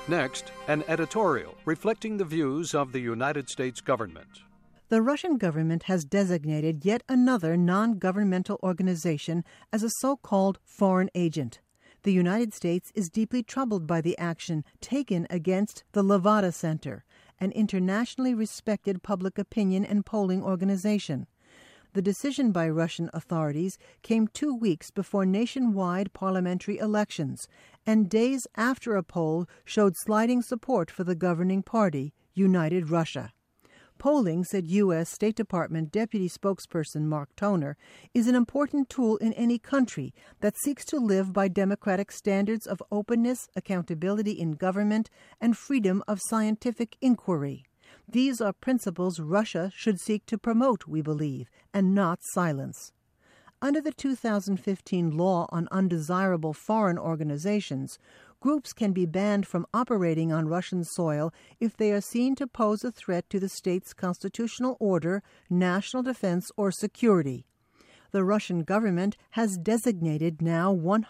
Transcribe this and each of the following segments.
Next, an editorial reflecting the views of the United States government. The Russian government has designated yet another non-governmental organization as a so-called foreign agent. The United States is deeply troubled by the action taken against the Levada Center, an internationally respected public opinion and polling organization. The decision by Russian authorities came 2 weeks before nationwide parliamentary elections and days after a poll showed sliding support for the governing party, United Russia. Polling, said U.S. State Department Deputy Spokesperson Mark Toner, is an important tool in any country that seeks to live by democratic standards of openness, accountability in government, and freedom of scientific inquiry. These are principles Russia should seek to promote, we believe, and not silence. Under the 2015 law on undesirable foreign organizations, groups can be banned from operating on Russian soil if they are seen to pose a threat to the state's constitutional order, national defense, or security. The Russian government has designated now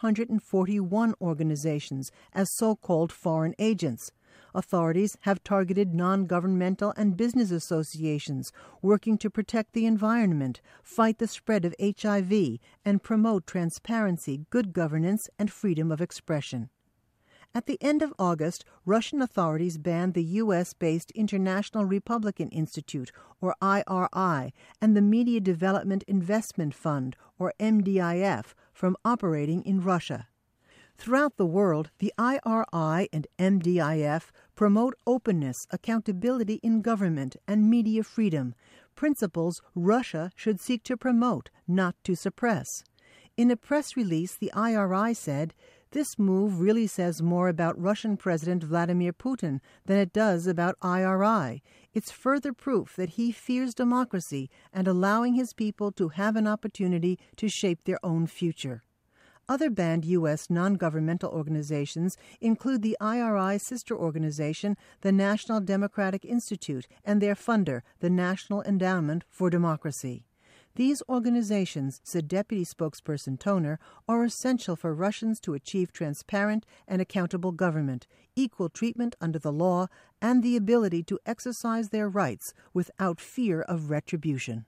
141 organizations as so-called foreign agents. Authorities have targeted non-governmental and business associations working to protect the environment, fight the spread of HIV, and promote transparency, good governance, and freedom of expression. At the end of August, Russian authorities banned the U.S.-based International Republican Institute, or IRI, and the Media Development Investment Fund, or MDIF, from operating in Russia. Throughout the world, the IRI and MDIF promote openness, accountability in government, and media freedom, principles Russia should seek to promote, not to suppress. In a press release, the IRI said, "This move really says more about Russian President Vladimir Putin than it does about IRI. It's further proof that he fears democracy and allowing his people to have an opportunity to shape their own future." Other banned U.S. non-governmental organizations include the IRI sister organization, the National Democratic Institute, and their funder, the National Endowment for Democracy. These organizations, said Deputy Spokesperson Toner, are essential for Russians to achieve transparent and accountable government, equal treatment under the law, and the ability to exercise their rights without fear of retribution.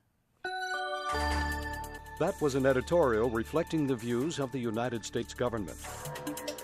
That was an editorial reflecting the views of the United States government.